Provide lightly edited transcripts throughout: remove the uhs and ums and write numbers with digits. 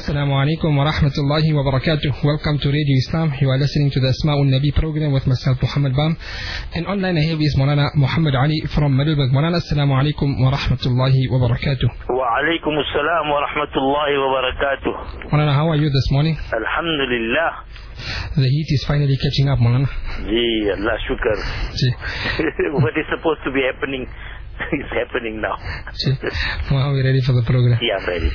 Assalamu alaikum wa rahmatullahi wa barakatuh. Welcome to Radio Islam. You are listening to the Asma'ul Nabi program with myself, Muhammad Bam. And online I have is Maulana Muhammad Ali from Middleburg. Maulana, Assalamu alaikum wa rahmatullahi wa barakatuh. Wa alaikum assalam wa rahmatullahi wa barakatuh. Maulana, how are you this morning? Alhamdulillah. The heat is finally catching up, Maulana. Jee, Allah shukr. What is supposed to be happening is happening now. Well, are we ready for the program? Yeah, I'm ready.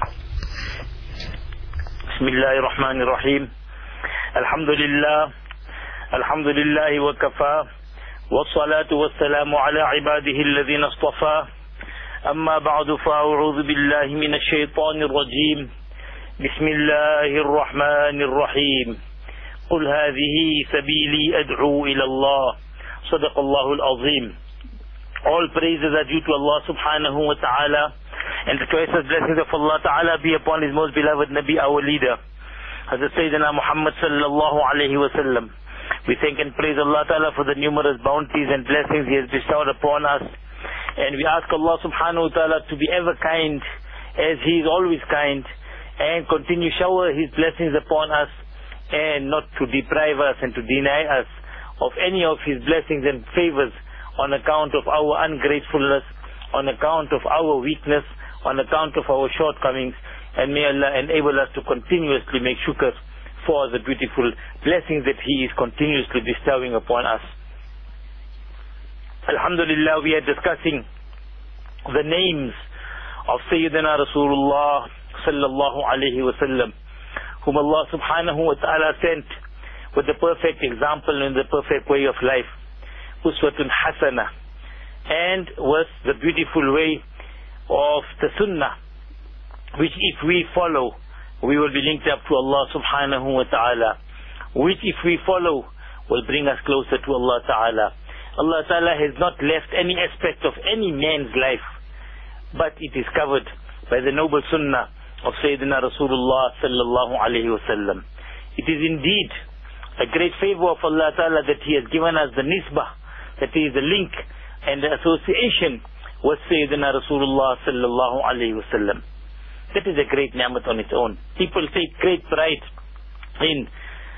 Bismillahirrahmanirrahim. Alhamdulillah. Alhamdulillahi wa kafa. Wassalatu wassalamu ala ibadihi alladhina istafa. Amma ba'du fa'a'udhu billahi minash shaitanir rajim. Bismillahirrahmanirrahim. Qul hadhihi sabili ad'u ila Allah. Sadaqallahu al-azim. All praises are due to Allah subhanahu wa ta'ala, and the choicest blessings of Allah ta'ala be upon His most beloved Nabi, our leader, Hazrat Sayyidina Muhammad sallallahu alayhi wa sallam. We thank and praise Allah ta'ala for the numerous bounties and blessings He has bestowed upon us, and we ask Allah subhanahu wa ta'ala to be ever kind as He is always kind, and continue shower His blessings upon us, and not to deprive us and to deny us of any of His blessings and favors on account of our ungratefulness, on account of our weakness, on account of our shortcomings. And may Allah enable us to continuously make shukr for the beautiful blessings that He is continuously bestowing upon us. Alhamdulillah, we are discussing the names of Sayyidina Rasulullah sallallahu alayhi wa sallam, whom Allah subhanahu wa ta'ala sent with the perfect example and the perfect way of life, Uswatun Hasana, and with the beautiful way of the Sunnah, which if we follow, we will be linked up to Allah subhanahu wa ta'ala, which if we follow, will bring us closer to Allah ta'ala. Allah ta'ala has not left any aspect of any man's life, but it is covered by the noble Sunnah of Sayyidina Rasulullah sallallahu alayhi wa sallam. It is indeed a great favor of Allah ta'ala that He has given us the nisbah, that is the link and the association with Sayyidina Rasulullah sallallahu alayhi wa sallam. That is a great ni'mat on its own. People take great pride in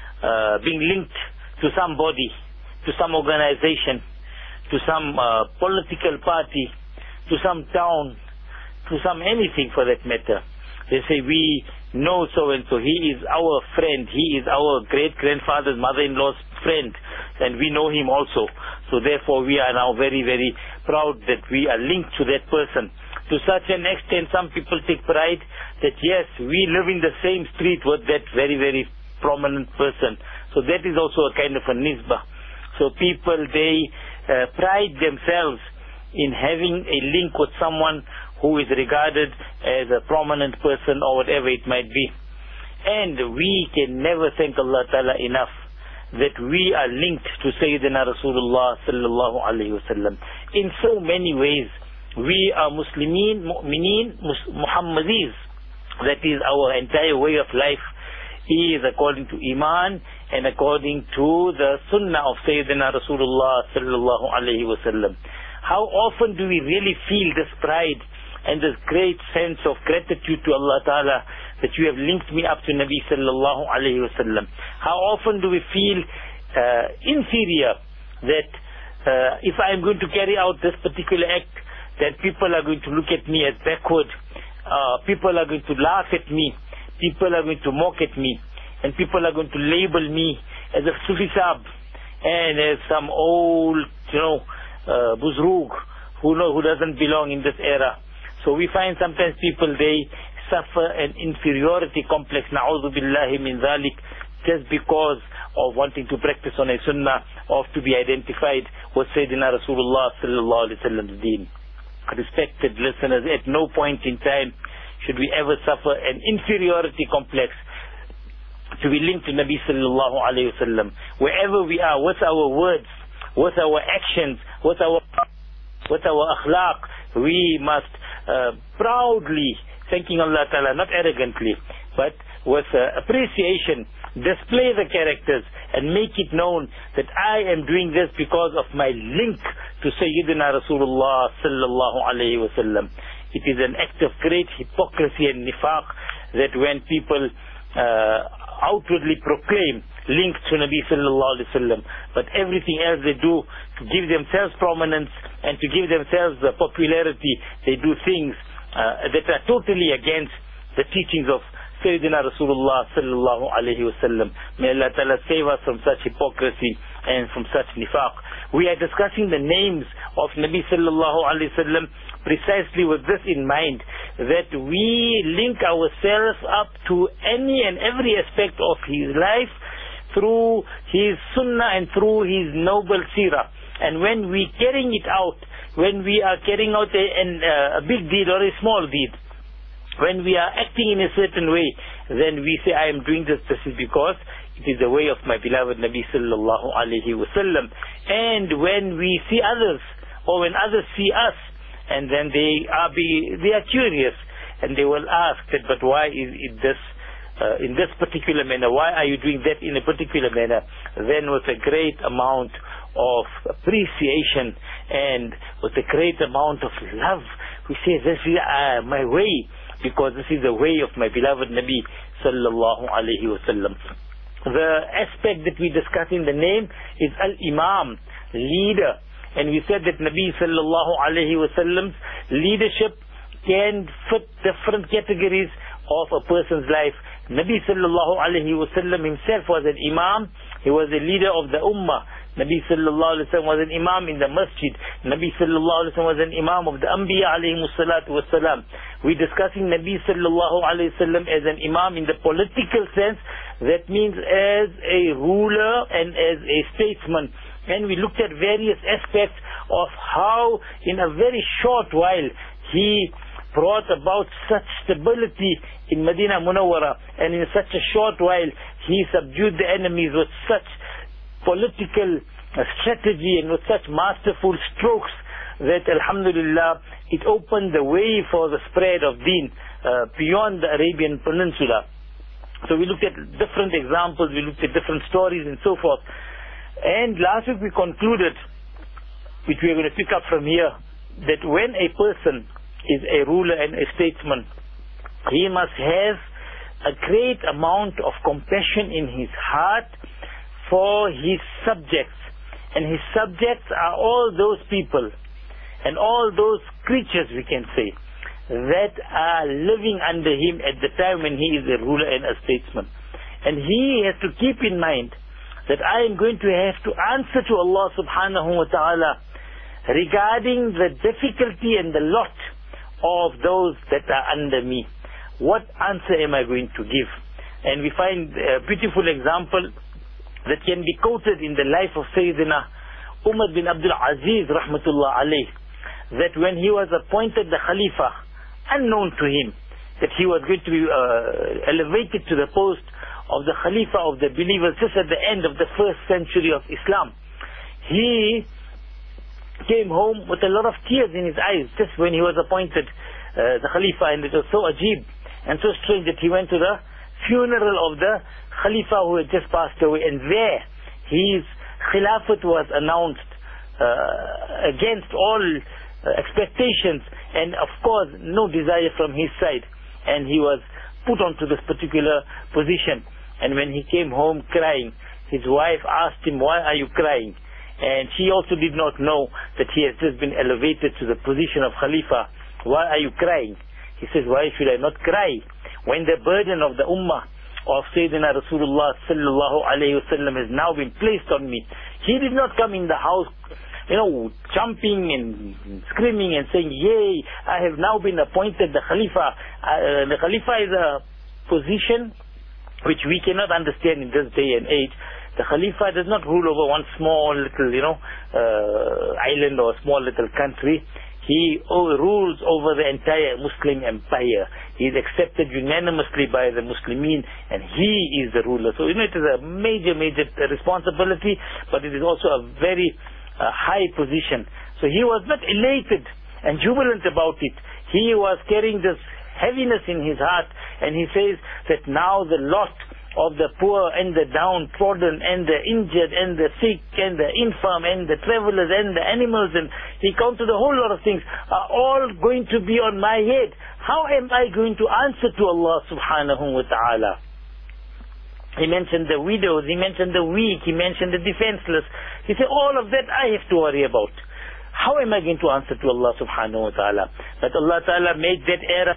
being linked to somebody, to some organization, to some political party, to some town, to some anything for that matter. They say, we know so and so, he is our friend, he is our great-grandfather's mother-in-law's friend, and we know him also. So therefore we are now very, very proud that we are linked to that person. To such an extent, some people take pride that yes, we live in the same street with that very, very prominent person. So that is also a kind of a nisbah. So people, they pride themselves in having a link with someone who is regarded as a prominent person or whatever it might be. And we can never thank Allah Ta'ala enough that we are linked to Sayyidina Rasulullah sallallahu alayhi wa sallam. In so many ways, we are Muslimin, Mu'mineen, Muhammadis. That is our entire way of life is according to Iman and according to the Sunnah of Sayyidina Rasulullah sallallahu alayhi wa sallam. How often do we really feel this pride and this great sense of gratitude to Allah Ta'ala that you have linked me up to Nabi sallallahu alayhi wa sallam? How often do we feel inferior that if I am going to carry out this particular act, that people are going to look at me as backward, people are going to laugh at me, people are going to mock at me, and people are going to label me as a Sufi Sahib and as some old, Buzrug who doesn't belong in this era. So we find sometimes people, they suffer an inferiority complex, na'udhu billahi min dhalik, just because of wanting to practice on a sunnah, of to be identified with Sayyidina Rasulullah sallallahu alayhi wa sallam's deen. Respected listeners, at no point in time should we ever suffer an inferiority complex to be linked to Nabi sallallahu alayhi wa sallam. Wherever we are, with our words, with our actions, with our akhlaq, we must proudly, thanking Allah Ta'ala, not arrogantly, but with appreciation, display the characters and make it known that I am doing this because of my link to Sayyidina Rasulullah sallallahu alayhi wa sallam. It is an act of great hypocrisy and nifaq that when people outwardly proclaim links to Nabi sallallahu alaihi wasallam, but everything else they do to give themselves prominence and to give themselves popularity, they do things that are totally against the teachings of Sayyidina Rasulullah sallallahu alaihi wasallam. May Allah Ta'ala save us from such hypocrisy and from such nifaq. We are discussing the names of Nabi sallallahu alaihi wasallam precisely with this in mind, that we link ourselves up to any and every aspect of his life through his sunnah and through his noble seerah. And when we carrying it out, when we are carrying out a big deed or a small deed, when we are acting in a certain way, then we say, I am doing this is because it is the way of my beloved Nabi sallallahu alaihi wasallam. And when we see others, or when others see us, and then they are curious, and they will ask that, but why is it this in this particular manner? Why are you doing that in a particular manner? Then with a great amount of appreciation and with a great amount of love, we say, this is my way, because this is the way of my beloved Nabi sallallahu alaihi wasallam. The aspect that we discuss in the name is al-imam, leader. And we said that Nabi sallallahu alaihi wasallam's leadership can fit different categories of a person's life. Nabi sallallahu alaihi wasallam himself was an imam. He was a leader of the ummah. Nabi sallallahu alaihi wasallam was an imam in the masjid. Nabi sallallahu alaihi wasallam was an imam of the anbiya alayhi salatu wassalam. We're discussing Nabi sallallahu alaihi wasallam as an imam in the political sense. That means as a ruler and as a statesman. And we looked at various aspects of how in a very short while he brought about such stability in Medina Munawwara, and in such a short while he subdued the enemies with such political strategy and with such masterful strokes that alhamdulillah it opened the way for the spread of deen beyond the Arabian Peninsula. So we looked at different examples, we looked at different stories and so forth. And last week we concluded, which we are going to pick up from here, that when a person is a ruler and a statesman, he must have a great amount of compassion in his heart for his subjects. And his subjects are all those people and all those creatures, we can say, that are living under him at the time when he is a ruler and a statesman. And he has to keep in mind that I am going to have to answer to Allah subhanahu wa ta'ala regarding the difficulty and the lot of those that are under me. What answer am I going to give? And we find a beautiful example that can be quoted in the life of Sayyidina Umar bin Abdul Aziz rahmatullah alayh, that when he was appointed the Khalifa, unknown to him that he was going to be elevated to the post of the Khalifa of the believers just at the end of the first century of Islam, he came home with a lot of tears in his eyes just when he was appointed the Khalifa, and it was so ajib and so strange that he went to the funeral of the Khalifa who had just passed away, and there his Khilafat was announced against all expectations and of course no desire from his side, and he was put onto this particular position. And when he came home crying, his wife asked him, why are you crying? And she also did not know that he has just been elevated to the position of Khalifa. Why are you crying? He says, why should I not cry when the burden of the ummah of Sayyidina Rasulullah sallallahu alayhi wasallam has now been placed on me? He did not come in the house, jumping and screaming and saying, yay, I have now been appointed the Khalifa. The Khalifa is a position which we cannot understand in this day and age. The Khalifa does not rule over one small little, island or small little country. He rules over the entire Muslim empire. He is accepted unanimously by the Muslimin, and he is the ruler. So, it is a major responsibility, but it is also a very high position. So he was not elated and jubilant about it. He was carrying this heaviness in his heart, and he says that now the lot of the poor and the downtrodden and the injured and the sick and the infirm and the travelers and the animals, and he counted a whole lot of things, are all going to be on my head. How am I going to answer to Allah subhanahu wa ta'ala? He mentioned the widows, he mentioned the weak, he mentioned the defenseless. He said, all of that I have to worry about. How am I going to answer to Allah subhanahu wa ta'ala? But Allah ta'ala made that era,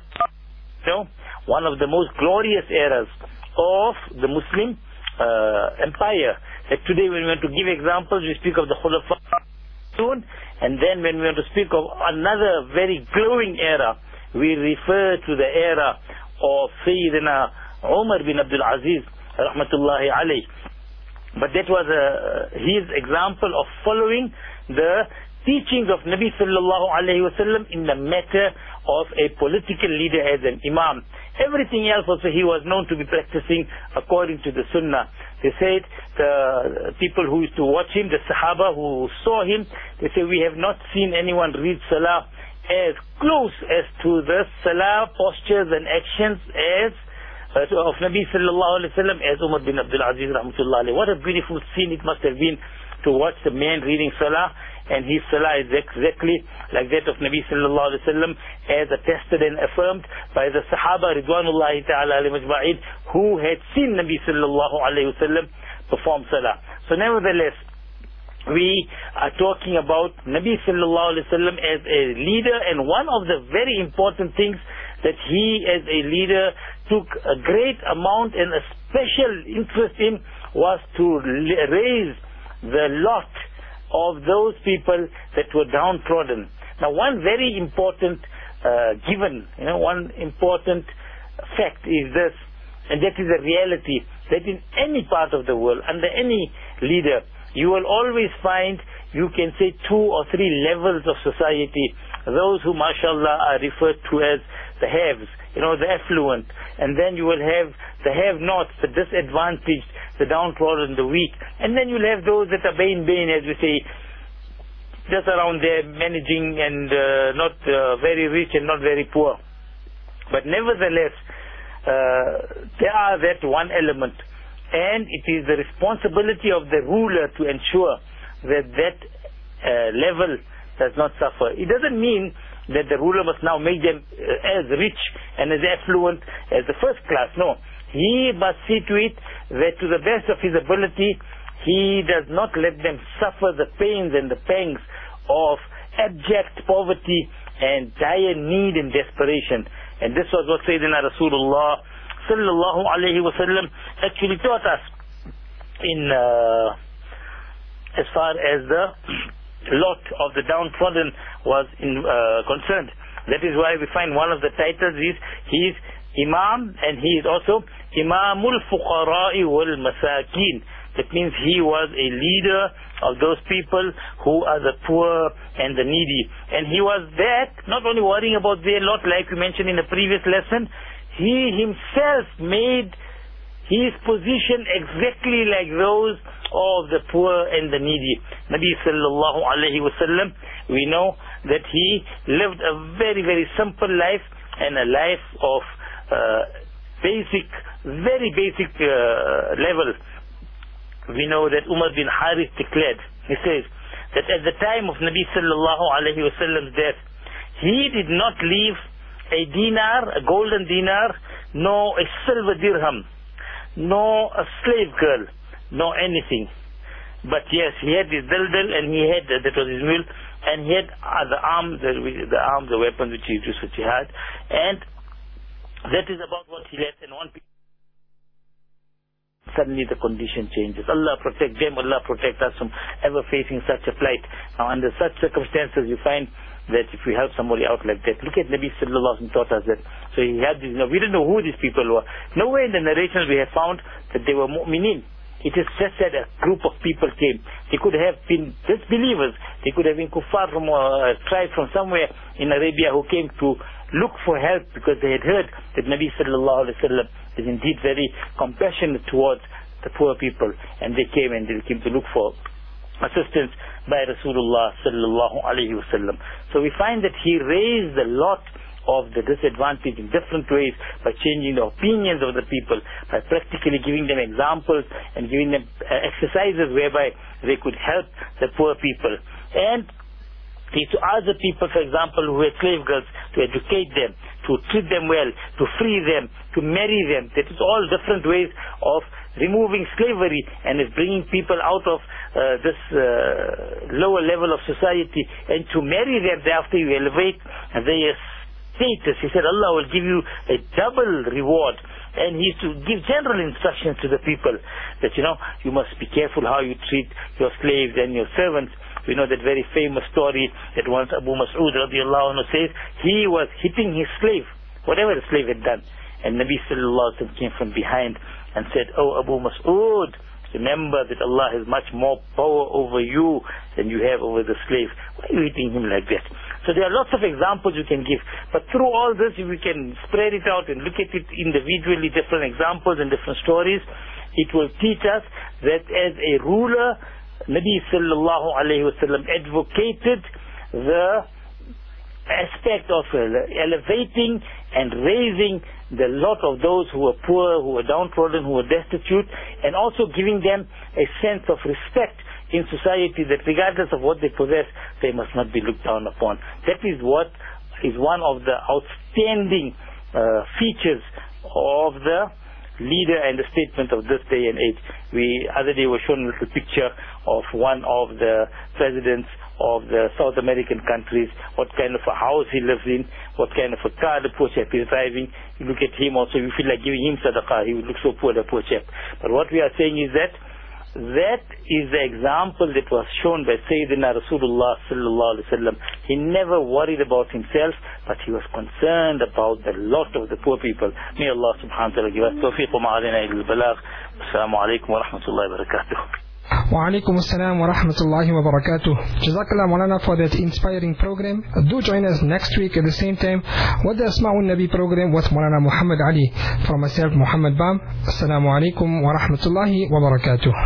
one of the most glorious eras of the Muslim empire. That today when we want to give examples, we speak of the Khulafa soon, and then when we want to speak of another very glowing era, we refer to the era of Sayyidina Umar bin Abdul Aziz rahmatullahi alayh. But that was his example of following the teachings of Nabi sallallahu alayhi wasallam in the matter of a political leader as an imam. Everything else also he was known to be practicing according to the sunnah. They said the people who used to watch him, the Sahaba who saw him, they say, we have not seen anyone read salah as close as to the salah postures and actions as of Nabi sallallahu alayhi wasallam as Umar bin Abdul Aziz rahmatullahi alayhi. What a beautiful scene it must have been to watch the man reading salah, and his salah is exactly like that of Nabi sallallahu alaihi wasallam, as attested and affirmed by the Sahaba ridwanullahi ta'ala alayhim ajma'in, who had seen Nabi sallallahu alaihi wasallam perform salah. So nevertheless, we are talking about Nabi sallallahu alaihi wasallam as a leader, and one of the very important things that he as a leader took a great amount and a special interest in was to raise the lot of those people that were downtrodden. Now, one very important one important fact is this, and that is a reality, that in any part of the world, under any leader, you will always find, you can say, 2 or 3 levels of society. Those who, mashallah, are referred to as the haves, the affluent, and then you will have the have-nots, the disadvantaged, the downtrodden, the weak, and then you'll have those that are bain, as we say, just around there managing and not very rich and not very poor. But nevertheless, there are that one element, and it is the responsibility of the ruler to ensure that level does not suffer. It doesn't mean that the ruler must now make them as rich and as affluent as the first class. No. He must see to it that to the best of his ability, he does not let them suffer the pains and the pangs of abject poverty and dire need and desperation. And this was what Sayyidina Rasulullah sallallahu alayhi wasallam actually taught us in as far as the lot of the downtrodden was concerned. That is why we find one of the titles is, he is Imam, and he is also Imamul Fuqara'i wal Masakin. That means he was a leader of those people who are the poor and the needy. And he was that, not only worrying about their lot, like we mentioned in the previous lesson, he himself made his position exactly like those of the poor and the needy. Nabi sallallahu alayhi wasallam, we know that he lived a very, very simple life, and a life of very basic level. We know that Umar bin Harith declared, he says, that at the time of Nabi sallallahu alayhi wasallam's death, he did not leave a dinar, a golden dinar, nor a silver dirham, nor a slave girl, nor anything. But yes, he had his dildal, and he had, that was his mule, and he had the arms, the weapons which he used for jihad, and that is about what he left. And suddenly the condition changes. Allah protect them, Allah protect us from ever facing such a plight. Now under such circumstances, you find that if we help somebody out like that, look at Nabi sallallahu alaihi wasallam taught us that. So he had these, we didn't know who these people were. Nowhere in the narrations we have found that they were mu'minin. It is just that a group of people came. They could have been disbelievers. They could have been kuffar from a tribe from somewhere in Arabia who came to look for help because they had heard that Nabi sallallahu alaihi wasallam is indeed very compassionate towards the poor people, and they came to look for assistance by Rasulullah sallallahu alaihi wasallam. So we find that he raised the lot of the disadvantaged in different ways, by changing the opinions of the people, by practically giving them examples and giving them exercises whereby they could help the poor people. And to other people, for example, who had slave girls, to educate them, to treat them well, to free them, to marry them. That is all different ways of removing slavery, and is bringing people out of this lower level of society, and to marry them. Thereafter you elevate their status. He said Allah will give you a double reward. And he used to give general instructions to the people that, you must be careful how you treat your slaves and your servants. We know that very famous story that once Abu Mas'ud radiallahu anhu says, he was hitting his slave, whatever the slave had done. And Nabi sallallahu alaihi wasallam came from behind and said, "Oh Abu Mas'ud, remember that Allah has much more power over you than you have over the slave. Why are you hitting him like that?" So there are lots of examples you can give. But through all this, if we can spread it out and look at it individually, different examples and different stories, it will teach us that as a ruler, Nabi sallallahu alayhi wasallam advocated the aspect of elevating and raising the lot of those who were poor, who were downtrodden, who were destitute, and also giving them a sense of respect in society, that regardless of what they possess, they must not be looked down upon. That is what is one of the outstanding features of the leader and the statement of this day and age. Other day was shown a little picture of one of the presidents of the South American countries, what kind of a house he lives in, what kind of a car the poor chap is driving. You look at him also, you feel like giving him sadaqah. He would look so poor, the poor chap. But what we are saying is that is the example that was shown by Sayyidina Rasulullah sallallahu alaihi wasallam. He never worried about himself, but he was concerned about the lot of the poor people. May Allah subhanahu wa ta'ala give us tawfiq wa ma'alina ila al-balagh. Assalamu alaikum wa rahmatullahi wa barakatuh. Wa alaikum assalam wa rahmatullahi wa barakatuh. Jazakallah Maulana for that inspiring program. Do join us next week at the same time with the Asma'un Nabi program with Maulana Muhammad Ali. From myself, Muhammad Bam. Assalamu alaikum wa rahmatullahi wa barakatuh.